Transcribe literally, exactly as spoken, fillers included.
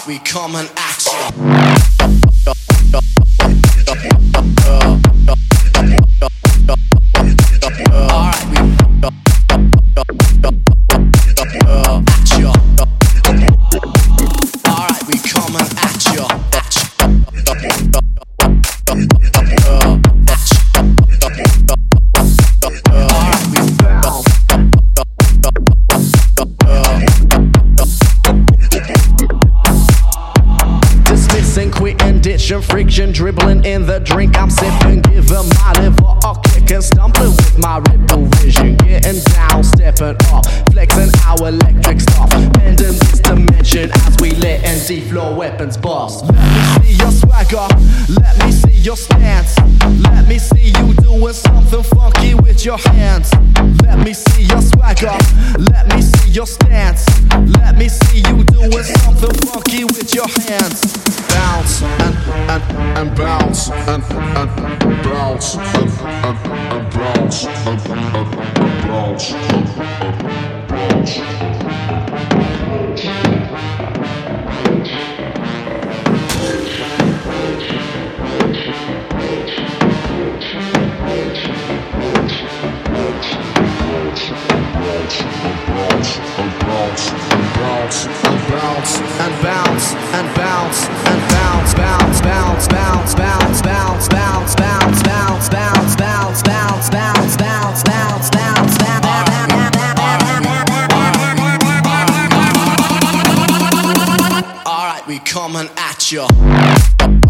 Alright, we coming at ya. Alright, we at ya. Alright, we coming at ya. Dismissing, quitting, ditching, friction, dribbling in the drink I'm sipping, giving my liver a kick and stumbling with my ripple vision, getting down, stepping off, flexing our electric stuff, bending this dimension as we let N D floor weapons bust. Let me see your swagger, let me see your stance, let me see you doing something funky with your hands. Let me see your swagger, let me see your stance, let me see you doing something funky with your hands. Bounce and and and bounce and and bounce and and and bounce and and bounce and bounce. And bounce and bounce and bounce, bounce, bounce, bounce, bounce, bounce, bounce, bounce, bounce, bounce, bounce, bounce, bounce, bounce, bounce, bounce, bounce. Alright, we coming at ya.